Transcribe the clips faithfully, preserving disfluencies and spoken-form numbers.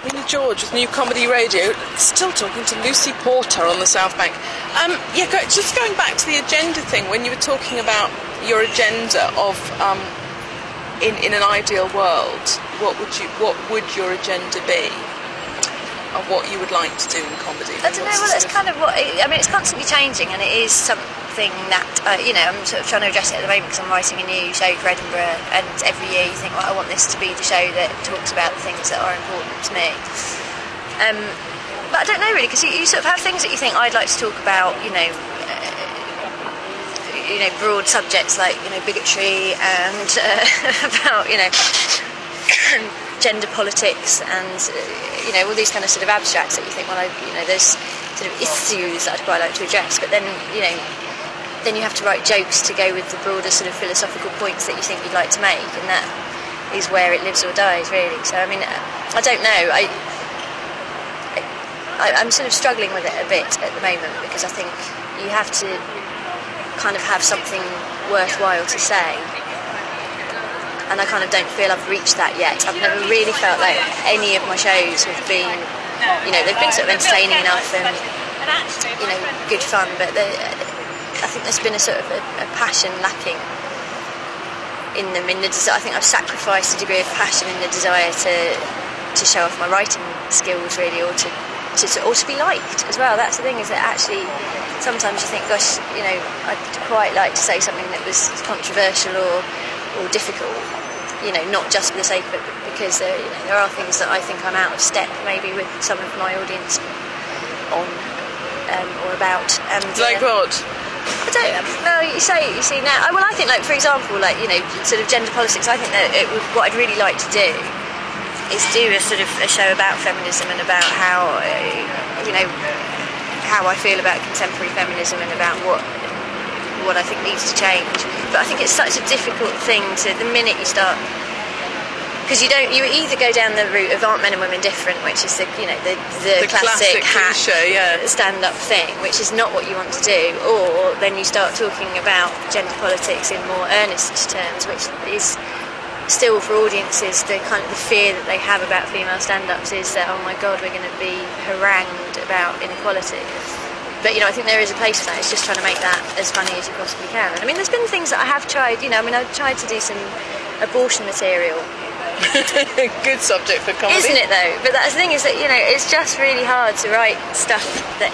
Mina George with New Comedy Radio, still talking to Lucy Porter on the South Bank. Um, yeah, go, just going back to the agenda thing, when you were talking about your agenda of, um, in, in an ideal world, what would you, what would your agenda be? Of what you would like to do in comedy? I don't know, well, it's kind of what, I mean, it's constantly changing, and it is something that, uh, you know, I'm sort of trying to address it at the moment because I'm writing a new show for Edinburgh, and every year you think, well, I want this to be the show that talks about the things that are important to me. Um, but I don't know really, because you, you sort of have things that you think I'd like to talk about, you know, uh, you know, broad subjects like, you know, bigotry and uh, about, you know, gender politics and, uh, you know, all these kind of sort of abstracts that you think, well, I, you know, there's sort of issues that I'd quite like to address, but then, you know, then you have to write jokes to go with the broader sort of philosophical points that you think you'd like to make, and that is where it lives or dies, really. So, I mean, I don't know. I, I, I'm sort of struggling with it a bit at the moment, because I think you have to kind of have something worthwhile to say, and I kind of don't feel I've reached that yet. I've never really felt like any of my shows have been, you know, they've been sort of entertaining enough and, you know, good fun, but I think there's been a sort of a, a passion lacking in them. In the desi- I think I've sacrificed a degree of passion in the desire to to show off my writing skills, really, or to, to, to or to be liked as well. That's the thing, is that actually sometimes you think, gosh, you know, I'd quite like to say something that was controversial or or difficult, you know, not just for the sake of it, but because there, you know, there are things that I think I'm out of step maybe with some of my audience on um, or about. And, like uh, what? I don't know. You say, you see now. Well, I think, like, for example, like, you know, sort of gender politics. I think that it would, what I'd really like to do is do a sort of a show about feminism and about how, uh, you know, how I feel about contemporary feminism and about what what I think needs to change. But I think it's such a difficult thing to, the minute you start, because you don't, you either go down the route of aren't men and women different, which is the, you know, the, the, the classic, classic hack cliche, yeah. stand-up thing, which is not what you want to do, or then you start talking about gender politics in more earnest terms, which is still, for audiences, the kind of the fear that they have about female stand-ups is that, oh my god, we're going to be harangued about inequality. But, you know, I think there is a place for that. It's just trying to make that as funny as you possibly can. And, I mean, there's been things that I have tried, you know, I mean, I've tried to do some abortion material. Good subject for comedy. Isn't it, though? But that's the thing, is that, you know, it's just really hard to write stuff that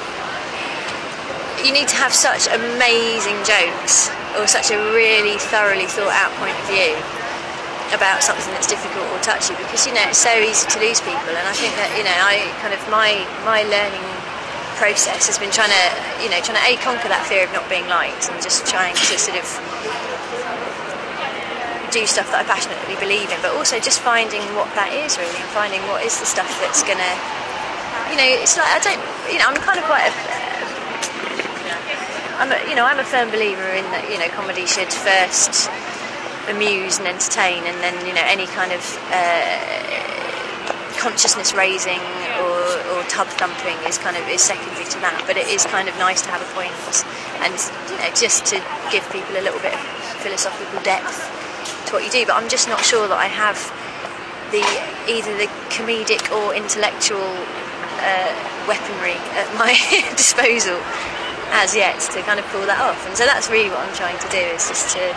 you need to have such amazing jokes or such a really thoroughly thought out point of view about something that's difficult or touchy, because, you know, it's so easy to lose people. And I think that, you know, I kind of my my learning process has been trying to, you know, trying to a conquer that fear of not being liked, and just trying to sort of do stuff that I passionately believe in, but also just finding what that is, really, and finding what is the stuff that's gonna, you know, it's like, I don't, you know, I'm kind of quite a, I'm a, you know, I'm a firm believer in that, you know, comedy should first amuse and entertain, and then, you know, any kind of uh, consciousness raising or, or tub thumping is kind of is secondary to that. But it is kind of nice to have a point, and, you know, just to give people a little bit of philosophical depth to what you do. But I'm just not sure that I have the either the comedic or intellectual uh, weaponry at my disposal as yet to kind of pull that off. And so that's really what I'm trying to do, is just to,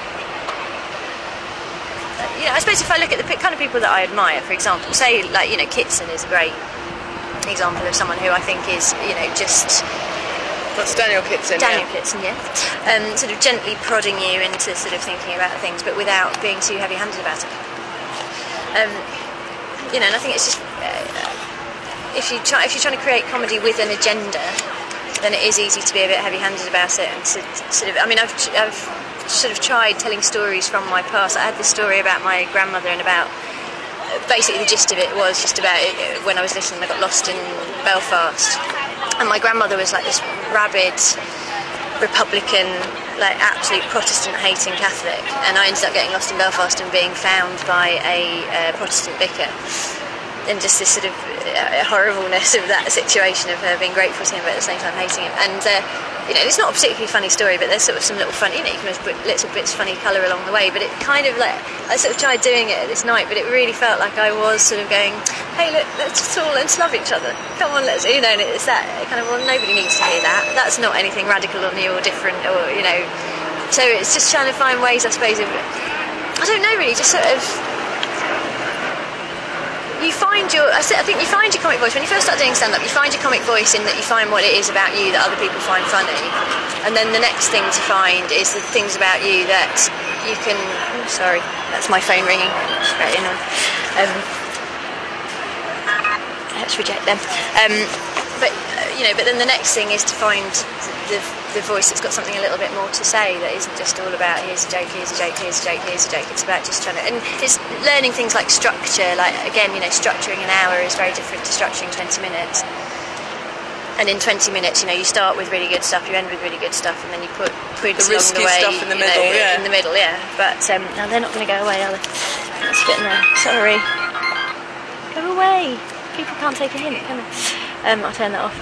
you know, I suppose if I look at the kind of people that I admire, for example, say, like, you know, Kitson is a great example of someone who I think is, you know, just... That's Daniel Kitson, Daniel yeah. Kitson, yeah. Um, sort of gently prodding you into sort of thinking about things, but without being too heavy-handed about it. Um, you know, and I think it's just... Uh, if, you try, if you're trying to create comedy with an agenda, then it is easy to be a bit heavy-handed about it, and to, to sort of... I mean, I've... I've sort of tried telling stories from my past. I had this story about my grandmother, and about basically the gist of it was just about it, when I was little and I got lost in Belfast, and my grandmother was like this rabid Republican, like absolute Protestant hating Catholic, and I ended up getting lost in Belfast and being found by a uh, Protestant vicar, and just this sort of uh, horribleness of that situation of her being grateful to him but at the same time hating him. And uh, you know, it's not a particularly funny story, but there's sort of some little funny, you know, you can put little bits of funny colour along the way, but it kind of like, I sort of tried doing it this night, but it really felt like I was sort of going, hey look, let's just all let's love each other, come on, let's, you know, and it's that kind of, well, nobody needs to hear that, that's not anything radical or new or different, or, you know, so it's just trying to find ways, I suppose, of, I don't know really, just sort of, you find your, I think you find your comic voice, when you first start doing stand-up, you find your comic voice in that you find what it is about you that other people find funny, and then the next thing to find is the things about you that you can, oh, sorry, that's my phone ringing, straight in on, um, let's reject them, um, but, uh, you know, but then the next thing is to find the, the voice that's got something a little bit more to say, that isn't just all about here's a joke, here's a joke, here's a joke, here's a joke. It's about just trying to, and it's learning things like structure, like again, you know, structuring an hour is very different to structuring twenty minutes. And in twenty minutes, you know, you start with really good stuff, you end with really good stuff, and then you put quids the along the way. stuff in the middle, know, yeah. In the middle, yeah. But um, now they're not going to go away, are they? That's a bit in there. Sorry. Go away. People can't take a hint, can they? Um, I'll turn that off.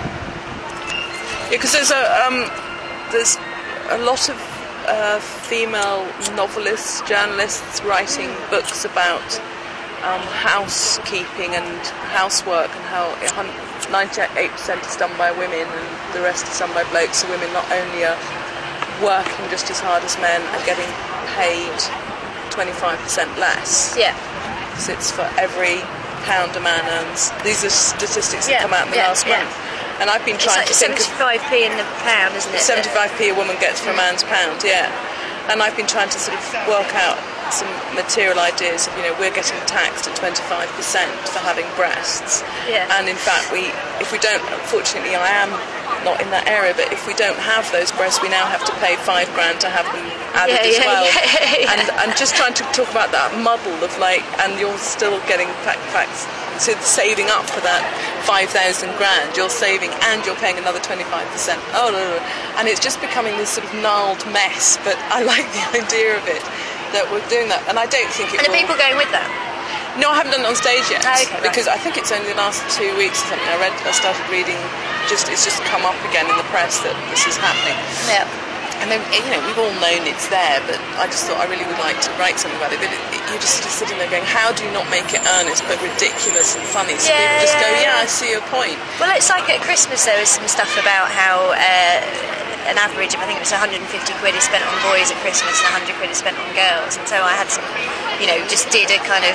Yeah, because there's a um, there's a lot of uh, female novelists, journalists writing books about um, housekeeping and housework, and how ninety-eight percent is done by women and the rest is done by blokes. So women not only are working just as hard as men and getting paid twenty-five percent less. Yeah. So it's for every pound a man earns. These are statistics that yeah, come out in the yeah, last yeah. month. And I've been trying it's to like think seventy-five p in the pound, isn't it? seventy-five p a woman gets for a man's pound, yeah. And I've been trying to sort of work out some material ideas of, you know, we're getting taxed at twenty-five percent for having breasts. Yeah. And in fact, we, if we don't, unfortunately I am not in that area, but if we don't have those breasts, we now have to pay five grand to have them added yeah, as yeah, well. Yeah, yeah. And I'm just trying to talk about that muddle of like, and you're still getting facts. So saving up for that five thousand grand, you're saving and you're paying another twenty-five percent. Oh, no, no, no. And it's just becoming this sort of gnarled mess, but I like the idea of it, that we're doing that. And I don't think it And are will... people going with that? No, I haven't done it on stage yet. Oh, okay, because right. I think it's only the last two weeks or something. I read, I started reading, just it's just come up again in the press that this is happening. Yeah. And then, you know, we've all known it's there, but I just thought I really would like to write something about it. But it, it, you're just sort of sitting there going, how do you not make it earnest but ridiculous and funny? So yeah, people just yeah, go, yeah, yeah, I see your point. Well, it's like at Christmas there was some stuff about how uh, an average of, I think it was one hundred fifty quid is spent on boys at Christmas and one hundred quid is spent on girls. And so I had some, you know, just did a kind of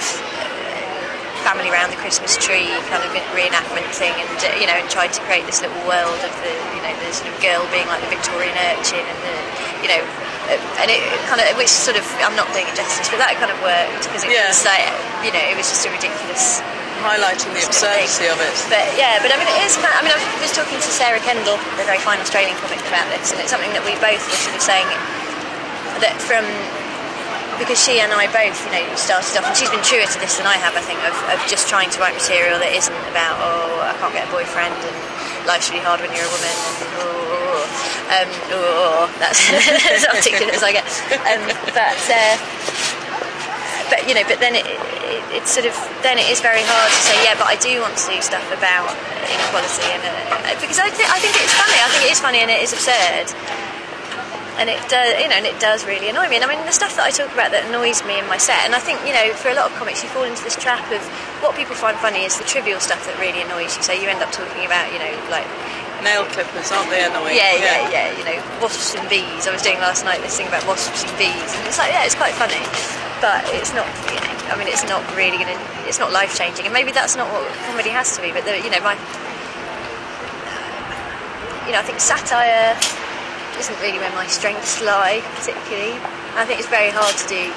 family around the Christmas tree kind of reenactment thing, and uh, you know, and tried to create this little world of the, you know, the sort of girl being like the Victorian urchin, and the, you know, uh, and it kind of, which sort of, I'm not doing it justice, but that kind of worked because it yeah. was like, you know, it was just a ridiculous, highlighting the absurdity of it. But yeah, but I mean, it is kind of, I mean, I was talking to Sarah Kendall, the very fine Australian comic, about this, and it's something that we both were sort of saying that from. Because she and I both, you know, started off, and she's been truer to this than I have, I think, of, of just trying to write material that isn't about, oh, I can't get a boyfriend, and life's really hard when you're a woman, and oh, um, oh, that's as articulate as I get. Um, but, uh, but you know, but then it, it, it's sort of, then it is very hard to say, yeah, but I do want to do stuff about inequality, and uh, because I, th- I think it's funny, I think it is funny, and it is absurd. And it does, you know, and it does really annoy me. And I mean, the stuff that I talk about that annoys me in my set, and I think, you know, for a lot of comics, you fall into this trap of what people find funny is the trivial stuff that really annoys you. So you end up talking about, you know, like nail clippers, aren't they annoying? Yeah, yeah, yeah. yeah you know, wasps and bees. I was doing last night this thing about wasps and bees, and it's like, yeah, it's quite funny, but it's not. You know, I mean, it's not really gonna. It's not life changing, and maybe that's not what comedy has to be. But the, you know, my, you know, I think satire isn't really where my strengths lie, particularly. I think it's very hard to do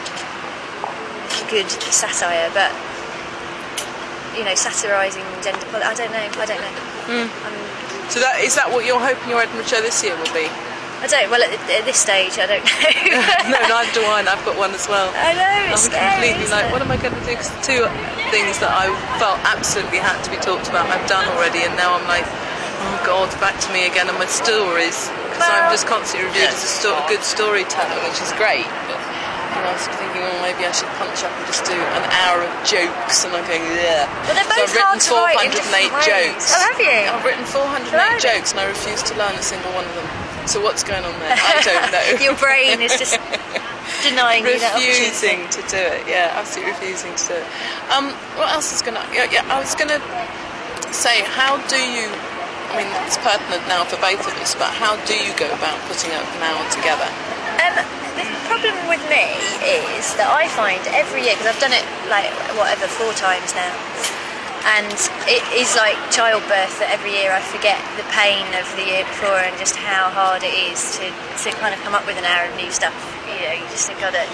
good satire, but you know, satirising gender. I don't know. I don't know. Mm. Um, so that is that what you're hoping your Edinburgh show this year will be? I don't. Well, at, at this stage, I don't know. No, neither do I. And I've got one as well. I know. It's I'm scary, completely like, it? what am I going to do? Because the two things that I felt absolutely had to be talked about, I've done already, and now I'm like, oh God, back to me again, and my stories. Because well, I'm just constantly reviewed as a sto- good storyteller, which is great. But, and I was thinking, oh, maybe I should punch up and just do an hour of jokes, and I'm going, yeah. Well, they're both so I've hard written to write in four hundred eight different ways. jokes. Oh, have you? I've written four hundred eight Right. jokes, and I refuse to learn a single one of them. So what's going on there? I don't know. Your brain is just denying you that opportunity. refusing to do it. Yeah, absolutely refusing to do it. Um, what else is going to? Yeah, yeah, I was going to say, how do you? I mean, it's pertinent now for both of us, but how do you go about putting an hour together? Um, the problem with me is that I find every year, because I've done it like whatever four times now, and it is like childbirth that every year I forget the pain of the year before and just how hard it is to, to kind of come up with an hour of new stuff. You know, you just think, God, that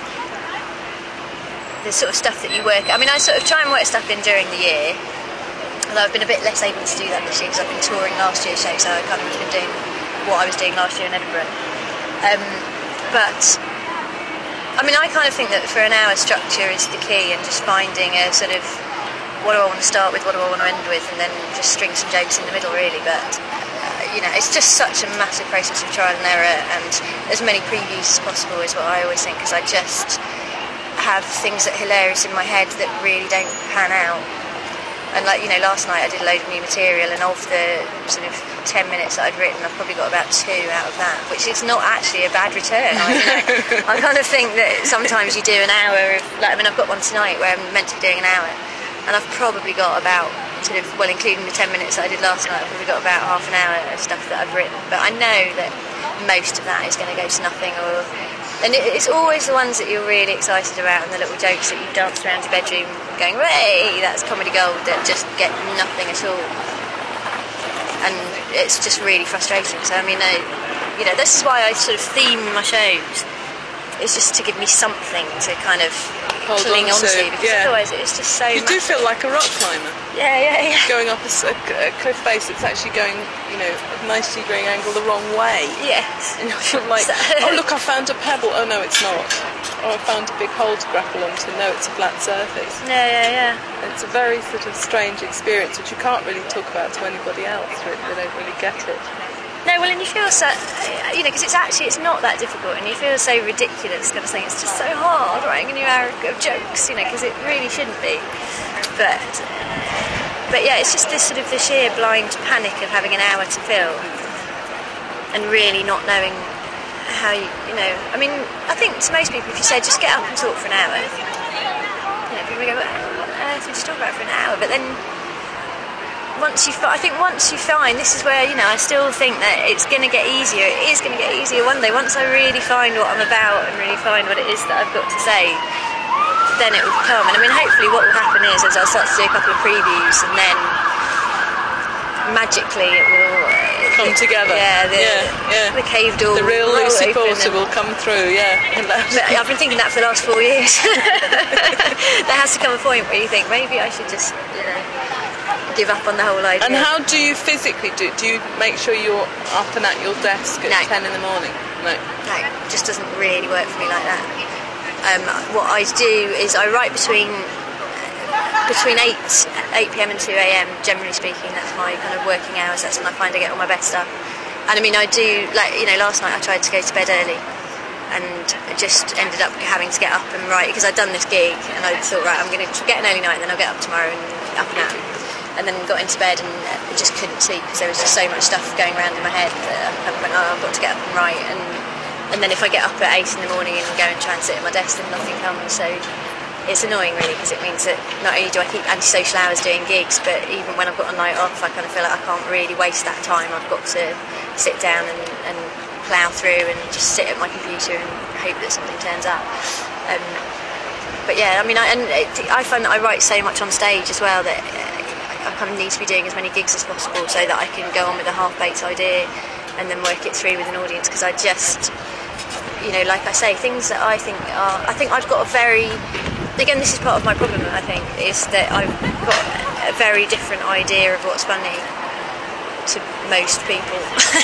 the sort of stuff that you work. I mean, I sort of try and work stuff in during the year. Although I've been a bit less able to do that this year because I've been touring last year's show, so I kind of been doing what I was doing last year in Edinburgh. Um, but, I mean, I kind of think that for an hour structure is the key, and just finding a sort of, what do I want to start with, what do I want to end with, and then just string some jokes in the middle, really. But, uh, you know, it's just such a massive process of trial and error, and as many previews as possible is what I always think, because I just have things that are hilarious in my head that really don't pan out. And like, you know, last night I did a load of new material, and of the sort of ten minutes that I'd written, I've probably got about two out of that, which is not actually a bad return. I, you know, I kind of think that sometimes you do an hour of, like, I mean, I've got one tonight where I'm meant to be doing an hour, and I've probably got about, sort of, well, including the ten minutes that I did last night, I've probably got about half an hour of stuff that I've written. But I know that most of that is going to go to nothing, or... And it, it's always the ones that you're really excited about, and the little jokes that you dance around your bedroom going, "Hey, that's comedy gold," that just get nothing at all. And it's just really frustrating. So, I mean, I, you know, this is why I sort of theme my shows. It's just to give me something to kind of Hold cling on on to, to, because yeah. otherwise it's just so You do massive. feel like a rock climber. Yeah, yeah, yeah. Going up a, s- a cliff face that's actually going, you know, a ninety degree angle the wrong way. Yes. And you're like, oh look, I found a pebble. Oh no, it's not. Or I found a big hole to grapple onto. No, it's a flat surface. Yeah, yeah, yeah. And it's a very sort of strange experience, which you can't really talk about to anybody else. Really. They don't really get it. No, well, and you feel so, you know, because it's actually, it's not that difficult, and you feel so ridiculous kind of thing. It's just so hard writing a new hour of jokes, you know, because it really shouldn't be. But, but yeah, it's just this sort of the sheer blind panic of having an hour to fill, and really not knowing how you, you know, I mean, I think to most people, if you say, just get up and talk for an hour, you know, people go, what on earth would you talk about for an hour? But then, once you, I think once you find, this is where, you know, I still think that it's going to get easier. It is going to get easier one day. Once I really find what I'm about and really find what it is that I've got to say, then it will come. And I mean, hopefully what will happen is, as I'll start to do a couple of previews, and then magically it will uh, Come it, together. Yeah, the, yeah, yeah. the cave door. The real will Lucy open Porter and, will come through. Yeah. but I've been thinking that for the last four years. There has to come a point where you think maybe I should just, you know, give up on the whole idea. And how do you physically do? Do you make sure you're up and at your desk at No. ten in the morning? No. No, it just doesn't really work for me like that. Um, what I do is I write between between eight p.m. and two a.m. generally speaking. That's my kind of working hours. That's when I find I get all my best stuff. And I mean, I do, like, you know, last night I tried to go to bed early and just ended up having to get up and write, because I'd done this gig and I thought, right, I'm going to get an early night and then I'll get up tomorrow and up and out. And then got into bed and just couldn't sleep because there was just so much stuff going around in my head that I went, oh, I've got to get up and write. And and then if I get up at eight in the morning and go and try and sit at my desk, then nothing comes. So it's annoying, really, because it means that not only do I keep antisocial hours doing gigs, but even when I've got a night off, I kind of feel like I can't really waste that time. I've got to sit down and, and plough through and just sit at my computer and hope that something turns up. Um, but yeah, I mean, I, and it, I find that I write so much on stage as well that I kind of need to be doing as many gigs as possible so that I can go on with a half-baked idea and then work it through with an audience, because I just, you know, like I say, things that I think are, I think I've got a very, again, this is part of my problem, I think, is that I've got a very different idea of what's funny to most people.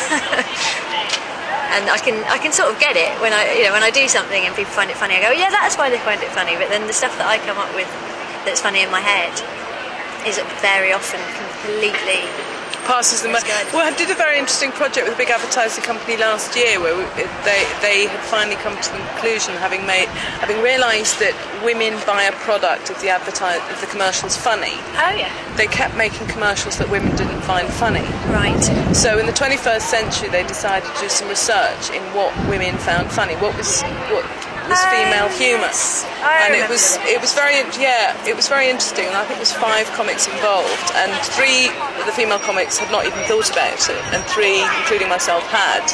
And I can I can sort of get it when I, you know, when I do something and people find it funny, I go, yeah, that's why they find it funny. But then the stuff that I come up with that's funny in my head is very often completely passes them. Misguided. Well, I did a very interesting project with a big advertising company last year where we, they they had finally come to the conclusion, having made, having realised that women buy a product if the advertise if the commercial's funny. Oh yeah. They kept making commercials that women didn't find funny. Right. So in the twenty-first century, they decided to do some research in what women found funny. What was what was female Oh, humour, yes. I and it remember was this. it was very yeah it was very interesting. And I think there was five comics involved, and three of the female comics had not even thought about it, and three, including myself, had.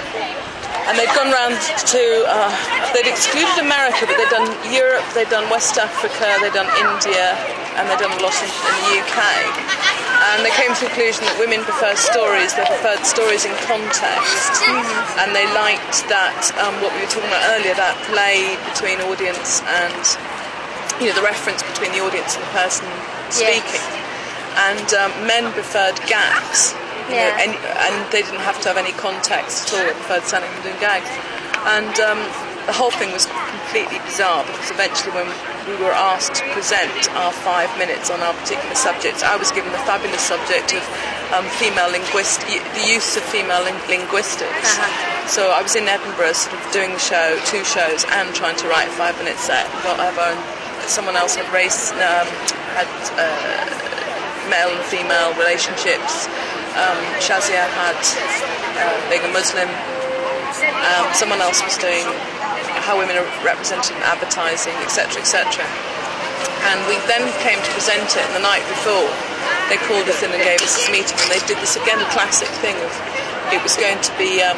And they'd gone round to, uh, they'd excluded America, but they'd done Europe, they'd done West Africa, they'd done India, and they'd done a lot in, in the U K. And they came to the conclusion that women prefer stories, they preferred stories in context, mm-hmm. and they liked that, um, what we were talking about earlier, that play between audience and, you know, the reference between the audience and the person speaking. Yes. And um, men preferred gags. You know, Yeah. and, and they didn't have to have any context at all. They preferred standing and doing gags. And um, the whole thing was completely bizarre, because eventually when we were asked to present our five minutes on our particular subjects, I was given the fabulous subject of um, female linguist, the use of female ling- linguistics. Uh-huh. So I was in Edinburgh sort of doing the show, two shows, and trying to write a five minute set, whatever. And someone else had race, um, had uh, male and female relationships. Um, Shazia had uh, being a Muslim. Um, someone else was doing how women are represented in advertising, et cetera, et cetera. And we then came to present it, and the night before they called us in and gave us this meeting, and they did this again, the classic thing of it was going to be um,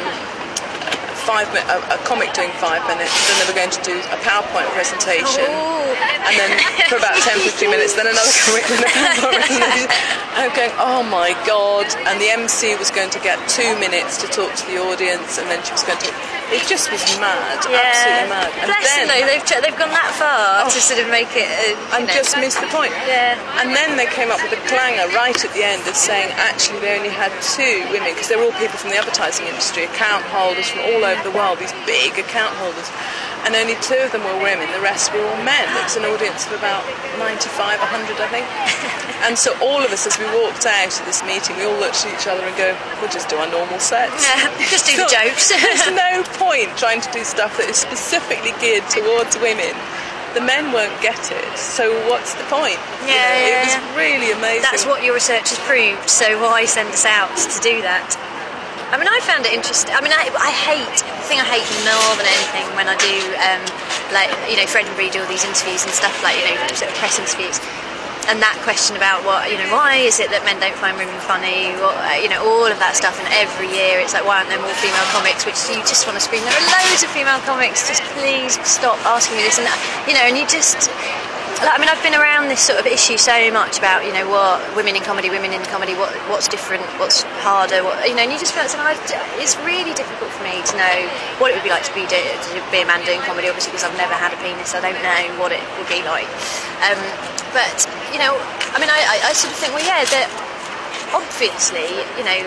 five mi- a, a comic doing five minutes, then they were going to do a PowerPoint presentation, Oh. and then for about ten to fifteen minutes, then another comic, then a PowerPoint presentation. I'm going, oh my God. And the M C was going to get two minutes to talk to the audience, and then she was going to... It just was mad, Yeah. absolutely mad. And Bless then, them though, they've, tr- they've gone that far Oh. to sort of make it... Uh, you and know. just missed the point. Yeah. And then they came up with a clanger right at the end of saying actually they only had two women, because they were all people from the advertising industry, account holders from all over the world, these big account holders, and only two of them were women, the rest were all men. It was an audience of about ninety-five, one hundred, I think. And so all of us, as we walked out of this meeting, we all looked at each other and go, we'll just do our normal sets. Yeah, just do the jokes. There's no point trying to do stuff that is specifically geared towards women. The men won't get it, so what's the point? Yeah, You know, yeah, it was yeah. really amazing. That's what your research has proved, so why send us out to do that? I mean, I found it interesting. I mean, I, I hate, the thing I hate more than anything when I do, um, like, you know, Fred and Bree do all these interviews and stuff, like, you know, sort of press interviews. And that question about what, you know, why is it that men don't find women funny, or, uh, you know, all of that stuff. And every year it's like, why aren't there more female comics? Which you just want to scream, there are loads of female comics, just please stop asking me this. And, you know, and you just, like, I mean, I've been around this sort of issue so much about, you know, what women in comedy, women in comedy, what what's different, what's harder, what, you know, and you just feel like, I've, it's really difficult for me to know what it would be like to be, do, to be a man doing comedy, obviously, because I've never had a penis, I don't know what it would be like. Um, but, you know, I mean, I, I, I sort of think, well, yeah, that obviously, you know,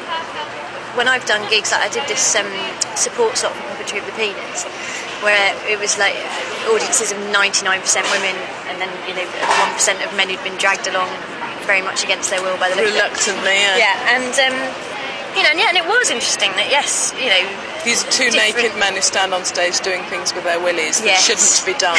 when I've done gigs, like I did this um, support slot for Puppetry of the Penis, where it was like audiences of ninety-nine percent women, and then, you know, one percent of men who'd been dragged along very much against their will by the look of it. Reluctantly, yeah. Yeah, and, um, you know, and, yeah, and it was interesting that, yes, you know... These are two different- naked men who stand on stage doing things with their willies that Yes. shouldn't be done.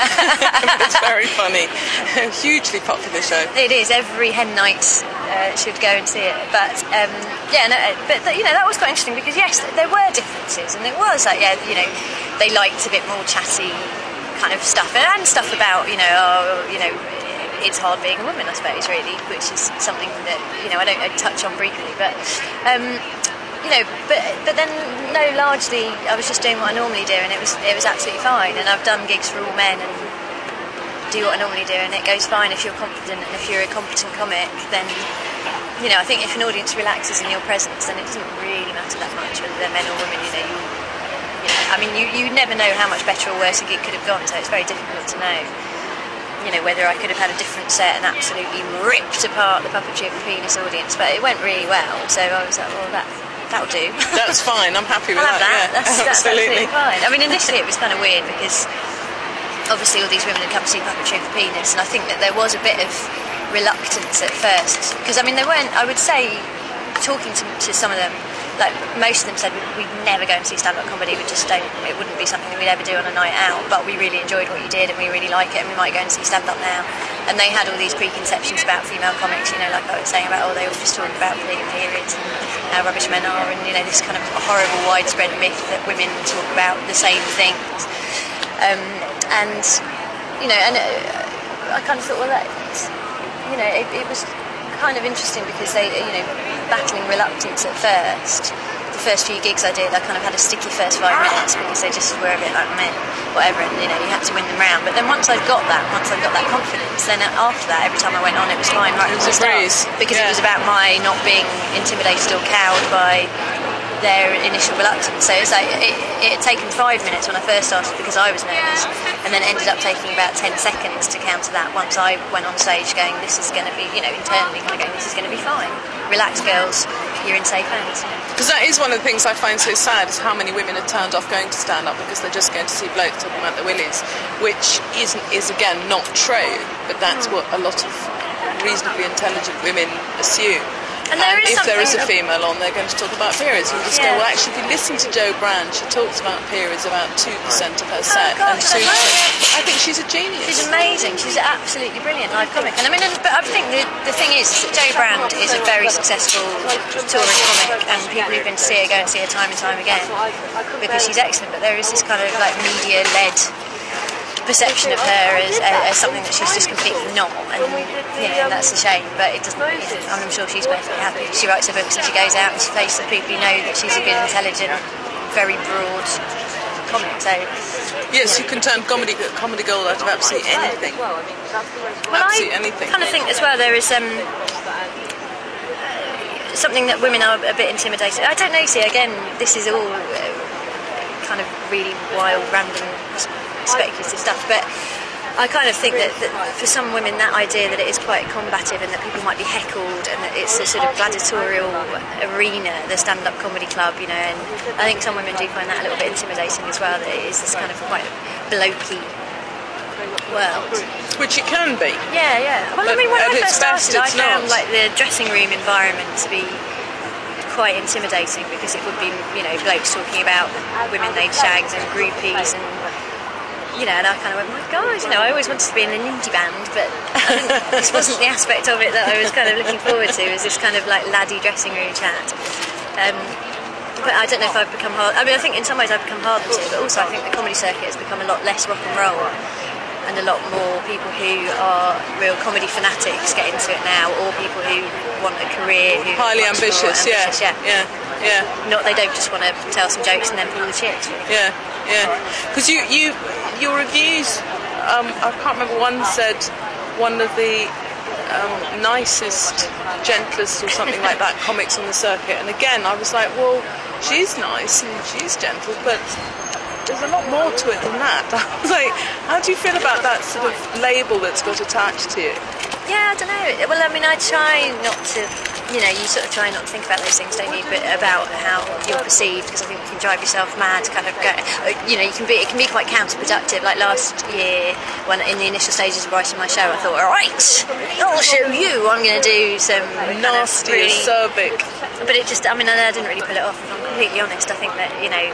It's very funny. Hugely popular show. It is. Every hen night uh, should go and see it. But um, yeah, no, but you know, that was quite interesting because yes, there were differences, and it was like, yeah, you know, they liked a bit more chatty kind of stuff, and stuff about, you know, oh, you know, it's hard being a woman, I suppose, really, which is something that, you know, I don't I touch on briefly, but. Um, You know, but but then no, largely I was just doing what I normally do, and it was it was absolutely fine. And I've done gigs for all men and do what I normally do, and it goes fine if you're confident and if you're a competent comic. Then, you know, I think if an audience relaxes in your presence, then it doesn't really matter that much whether they're men or women. You know, you, you know, I mean, you you never know how much better or worse a gig could have gone, so it's very difficult to know. You know, whether I could have had a different set and absolutely ripped apart the Puppetry of the Penis audience, but it went really well. So I was like, well, that. That'll do. That's fine. I'm happy with I'll have that. that. Yeah, that's, that's absolutely. absolutely fine. I mean, initially it was kind of weird because obviously all these women had come to see Puppetry of the Penis, and I think that there was a bit of reluctance at first because, I mean, they weren't. I would say talking to, to some of them, like most of them said we'd never go and see stand-up comedy. We just don't. It wouldn't be something that we'd ever do on a night out. But we really enjoyed what you did, and we really like it, and we might go and see stand-up now. And they had all these preconceptions about female comics, you know, like I was saying about, oh, they all just talk about periods and how rubbish men are, and you know, this kind of horrible widespread myth that women talk about the same things. Um, and you know, and uh, I kind of thought, well, that, you know, it, it was kind of interesting because they, you know, battling reluctance at first. The first few gigs I did, I kind of had a sticky first five minutes because they just were a bit like, meh, whatever, and you know, you had to win them round. But then once I got that, once I got that confidence, then after that, every time I went on, it was fine right from the the start. breeze. Because Yeah. it was about my not being intimidated or cowed by their initial reluctance. So it's like it, it had taken five minutes when I first started because I was nervous, and then ended up taking about ten seconds to counter that once I went on stage going, this is going to be, you know, internally kind of going, this is going to be fine. Relax, girls, you're in safe hands. Because that is one of the things I find so sad, is how many women are turned off going to stand up because they're just going to see blokes talking about their willies, which isn't, is again not true, but that's what a lot of reasonably intelligent women assume. And there And is if there is a something- female on, they're going to talk about periods. You just Yeah. go, well, actually, if you listen to Jo Brand, she talks about periods about two percent of her set. gosh, and two I love percent. I think she's a genius. She's amazing. She's an absolutely brilliant live comic. And I mean, and, but I think the, the thing is that Jo Brand is a very successful touring comic, and people who've been to see her go and see her time and time again because she's excellent. But there is this kind of like media-led perception of her as, as something that she's just completely not, and you know, and that's a shame. But it doesn't. You know, I'm sure she's perfectly happy. She writes her books and she goes out and she faces the people who know that she's a good, intelligent, very broad comic. So Yes, you can turn comedy comedy gold out of absolutely anything. well, absolutely I anything. kind of think as well there is um, something that women are a bit intimidated. I don't know. See, again, this is all uh, kind of really wild, random, speculative stuff, but I kind of think that, that for some women that idea that it is quite combative and that people might be heckled and that it's a sort of gladiatorial arena, the stand-up comedy club, you know, and I think some women do find that a little bit intimidating as well, that it is this kind of quite blokey world. Which it can be. Yeah, yeah. Well, I But mean, when at I its first best, started, I it's found not. like the dressing room environment to be quite intimidating because it would be, you know, blokes talking about women they'd shagged and groupies and, you know, and I kind of went, my God, you know, I always wanted to be in an indie band, but I think this wasn't the aspect of it that I was kind of looking forward to, was this kind of like laddie dressing room chat. Um, but I don't know if I've become hard. I mean, I think in some ways I've become harder to, but also I think the comedy circuit has become a lot less rock and roll, and a lot more people who are real comedy fanatics get into it now, or people who want a career, who Highly are much more ambitious, yeah. ambitious, yeah. Yeah, yeah. Not, they don't just want to tell some jokes and then pull the chicks. Yeah, yeah. Because you, you, your reviews, um, I can't remember, one said one of the um, nicest, gentlest or something like that comics on the circuit. And again, I was like, well, she's nice and she's gentle, but there's a lot more to it than that. I was like, how do you feel about that sort of label that's got attached to you? Yeah, I don't know. Well, I mean, I try not to, you know, you sort of try not to think about those things, don't you? But about how you're perceived, because I think you can drive yourself mad. Kind of, go, you know, you can be. It can be quite counterproductive. Like last year, when in the initial stages of writing my show, I thought, all right, I'll show you. I'm going to do some Nasty, kind of really, acerbic. but it just, I mean, I didn't really pull it off. If I'm completely honest, I think that, you know,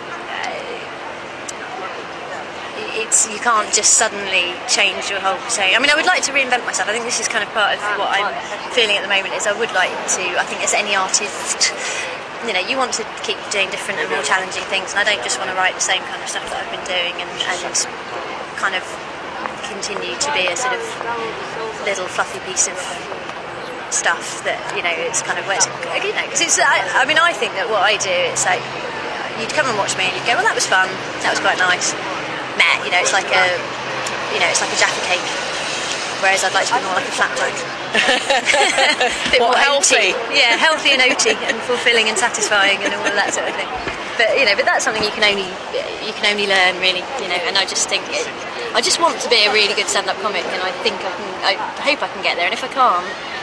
it's, you can't just suddenly change your whole persona. I mean, I would like to reinvent myself. I think this is kind of part of what I'm feeling at the moment, is I would like to, I think as any artist, you know, you want to keep doing different and more challenging things, and I don't just want to write the same kind of stuff that I've been doing and, and kind of continue to be a sort of little fluffy piece of stuff that, you know, it's kind of where it's, you know, because it's, I, I mean, I think that what I do, it's like, you'd come and watch me and you'd go, well, that was fun, that was quite nice. Meh, you know, it's like a, you know, it's like a Jaffa cake, whereas I'd like to be more like a flapjack. A bit What, more healthy? oaty. Yeah, healthy and oaty and fulfilling and satisfying and all of that sort of thing. But you know, but that's something you can only you can only learn, really. You know, and I just think I just want to be a really good stand-up comic, and I think I can. I hope I can get there. And if I can't,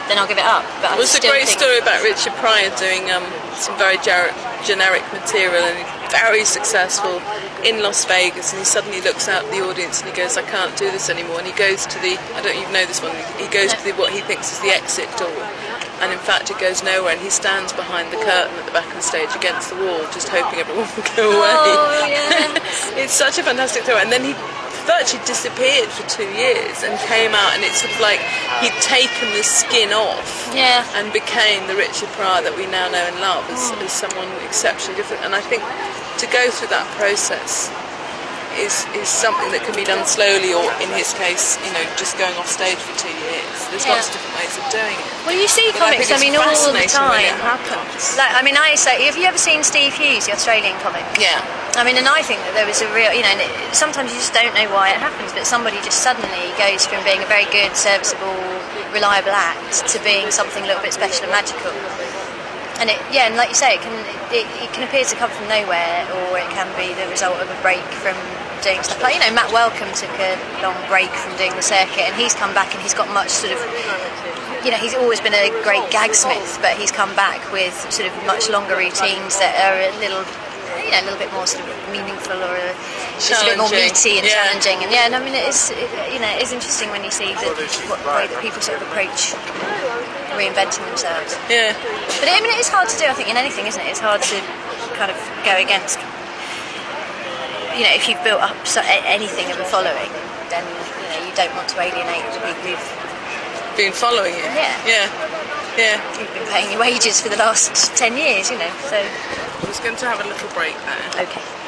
then I'll give it up. But It was I a still great think, story about Richard Pryor doing um, some very ger- generic material and very successful in Las Vegas, and he suddenly looks out at the audience and he goes, I can't do this anymore, and he goes to the, I don't even know this one, he goes to the, what he thinks is the exit door, and in fact it goes nowhere, and he stands behind the curtain at the back of the stage against the wall just hoping everyone will go away. Oh, yeah. It's such a fantastic story. And then he virtually disappeared for two years and came out, and it's sort of like he'd taken the skin off Yeah. and became the Richard Pryor that we now know and love as, Mm. as someone exceptionally different. And I think to go through that process is is something that can be done slowly, or in his case, you know, just going off stage for two years. There's Yeah. lots of different ways of doing it. Well, you see But comics, I, I, think mean, it's all the fascinating when it time. happens. Like, I mean, I say, have you ever seen Steve Hughes, the Australian comic? Yeah. I mean, and I think that there was a real, you know, and it, sometimes you just don't know why it happens, but somebody just suddenly goes from being a very good, serviceable, reliable act to being something a little bit special and magical. And it, yeah, and like you say, it can it, it can appear to come from nowhere, or it can be the result of a break from doing stuff. Like, you know, Matt Welcome took a long break from doing the circuit, and he's come back and he's got much sort of, you know, he's always been a great gagsmith, but he's come back with sort of much longer routines that are a little, you know, a little bit more sort of meaningful, or a, just a bit more meaty and yeah. challenging. And yeah, and I mean, it's it, you know, it's interesting when you see the what way that people sort of approach reinventing themselves. Yeah. But I mean, it is hard to do, I think, in anything, isn't it? It's hard to kind of go against, you know, if you've built up so, anything of a following, then, you know, you don't want to alienate the people who've Been following it. Yeah. Yeah. Yeah. who've been paying your wages for the last ten years, you know, so... I was going to have a little break there. Okay.